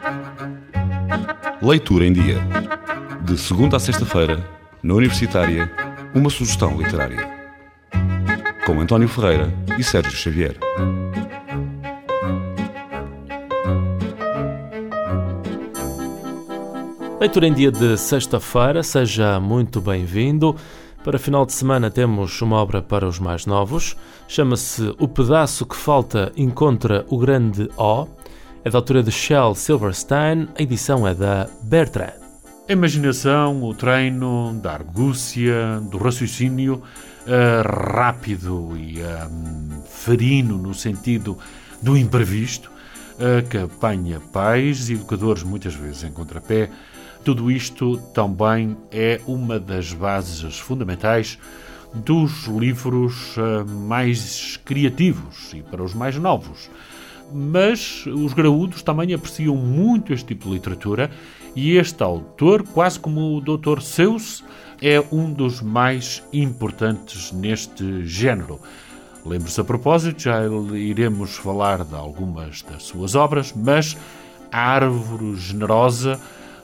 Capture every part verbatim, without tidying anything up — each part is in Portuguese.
Leitura em Dia. De segunda a sexta-feira, na Universitária, uma sugestão literária. Com António Ferreira e Sérgio Xavier. Leitura em Dia de sexta-feira, seja muito bem-vindo. Para final de semana temos uma obra para os mais novos. Chama-se O Pedaço que Falta Encontra o Grande O. É da autora de Shel Silverstein. A edição é da Bertrand. A imaginação, o treino da argúcia, do raciocínio uh, rápido e uh, ferino no sentido do imprevisto, uh, que apanha pais e educadores muitas vezes em contrapé. Tudo isto também é uma das bases fundamentais dos livros uh, mais criativos e para os mais novos. Mas os graúdos também apreciam muito este tipo de literatura e este autor, quase como o doutor Seuss, é um dos mais importantes neste género. Lembre-se a propósito, já iremos falar de algumas das suas obras, mas A Árvore Generosa,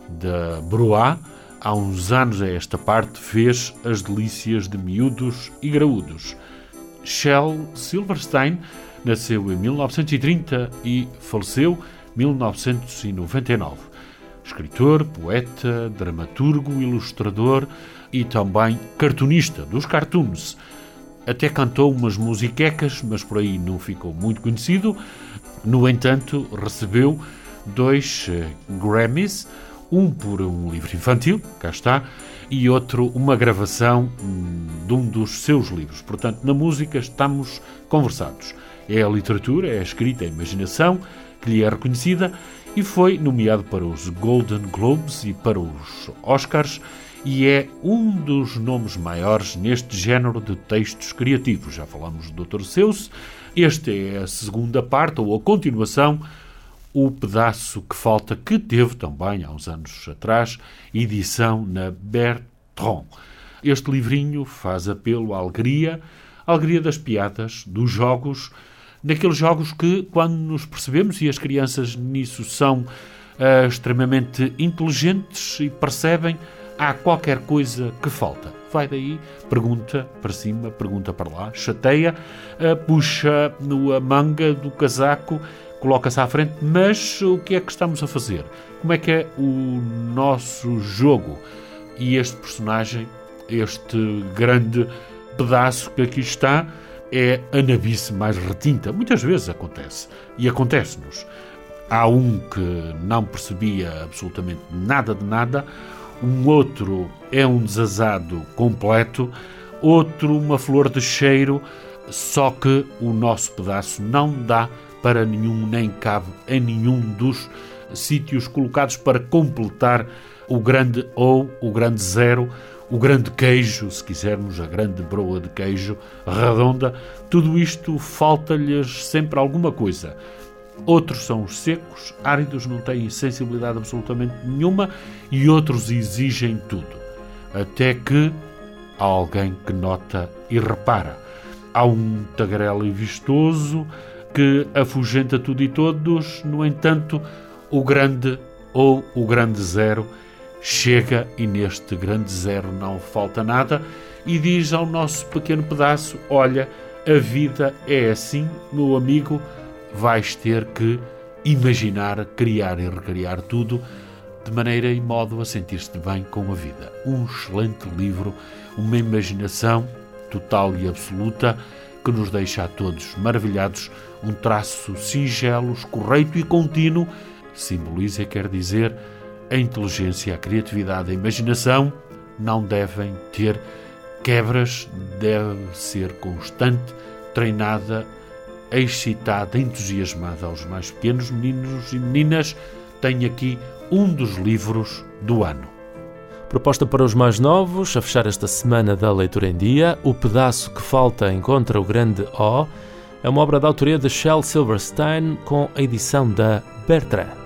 da Broá, há uns anos a esta parte, fez as delícias de miúdos e graúdos. Shel Silverstein nasceu em mil novecentos e trinta e faleceu em mil novecentos e noventa e nove. Escritor, poeta, dramaturgo, ilustrador e também cartunista dos cartoons. Até cantou umas musiquecas, mas por aí não ficou muito conhecido. No entanto, recebeu dois uh, Grammys, um por um livro infantil, cá está, e outro uma gravação hum, de um dos seus livros. Portanto, na música estamos conversados. É a literatura, é a escrita, a imaginação que lhe é reconhecida e foi nomeado para os Golden Globes e para os Oscars e é um dos nomes maiores neste género de textos criativos. Já falamos do doutor Seuss. Esta é a segunda parte, ou a continuação, O Pedaço que Falta, que teve também, há uns anos atrás, edição na Bertrand. Este livrinho faz apelo à alegria, à alegria das piadas, dos jogos, daqueles jogos que, quando nos percebemos, e as crianças nisso são uh, extremamente inteligentes e percebem, há qualquer coisa que falta. Vai daí, pergunta para cima, pergunta para lá, chateia, uh, puxa no, a manga do casaco, coloca-se à frente, mas o que é que estamos a fazer? Como é que é o nosso jogo? E este personagem, este grande pedaço que aqui está, é a nabice mais retinta. Muitas vezes acontece. E acontece-nos. Há um que não percebia absolutamente nada de nada, um outro é um desazado completo, outro uma flor de cheiro, só que o nosso pedaço não dá para nenhum, nem cabe em nenhum dos sítios colocados para completar o grande ou o grande zero, o grande queijo, se quisermos, a grande broa de queijo redonda. Tudo isto falta-lhes sempre alguma coisa. Outros são os secos, áridos, não têm sensibilidade absolutamente nenhuma e outros exigem tudo. Até que há alguém que nota e repara. Há um tagarela vistoso que afugenta tudo e todos, no entanto, o grande ou o grande zero chega e neste grande zero não falta nada e diz ao nosso pequeno pedaço: olha, a vida é assim, meu amigo, vais ter que imaginar, criar e recriar tudo de maneira e modo a sentir-te bem com a vida. Um excelente livro, uma imaginação total e absoluta que nos deixa a todos maravilhados, um traço singelo, escorreito e contínuo, simboliza, quer dizer, a inteligência, a criatividade, a imaginação não devem ter quebras, deve ser constante, treinada, excitada, entusiasmada aos mais pequenos meninos e meninas. Tenho aqui um dos livros do ano. Proposta para os mais novos, a fechar esta semana da Leitura em Dia, O Pedaço que Falta Encontra o Grande O, é uma obra da autoria de Shel Silverstein com a edição da Bertrand.